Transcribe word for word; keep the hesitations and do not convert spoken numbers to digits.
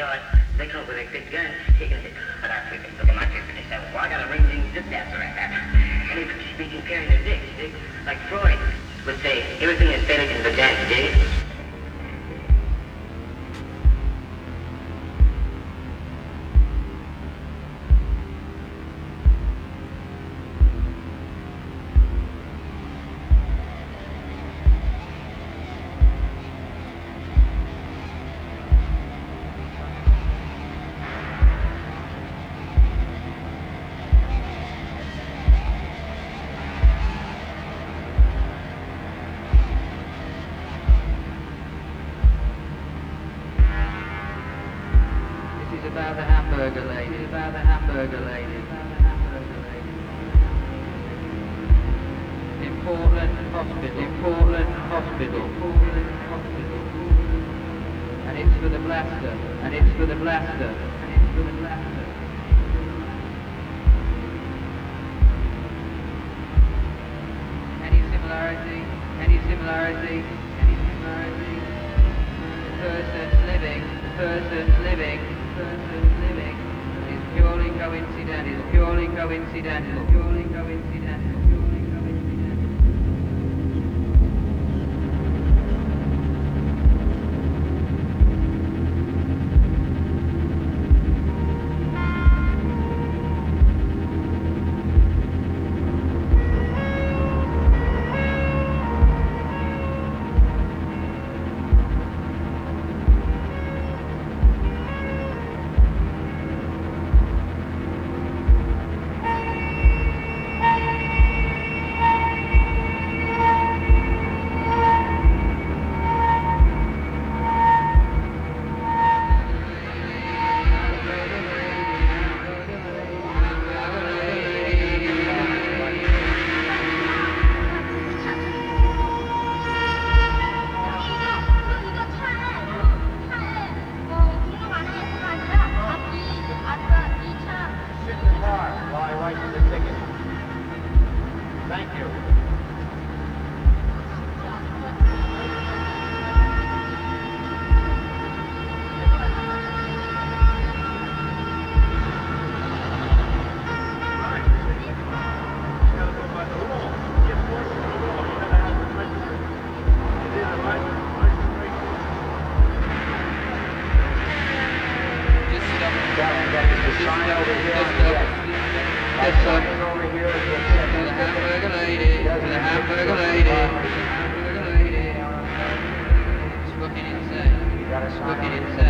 but they come up with a big gun, taking it, but I took it, look at my kids, and they said, well, I got a ring-ding zip-zapper right there. And they would be comparing their dicks, dig? Like Freud would say, everything is better in the dance, dig? About the hamburger lady, about the hamburger lady, about the hamburger lady. In Portland Hospital, in Portland Hospital, Portland Hospital. And it's for the blaster, and it's for the blaster, and it's for the blaster. Any similarity, any similarity, any similarity. The person's living, the person's living. Person living is purely coincidental, purely coincidental, purely coincidental, purely coincidental. Thank you. Sign over here on the left. That sign over here is the hamburger lady, the hamburger lady, hamburger lady. It's fucking insane. It's fucking insane.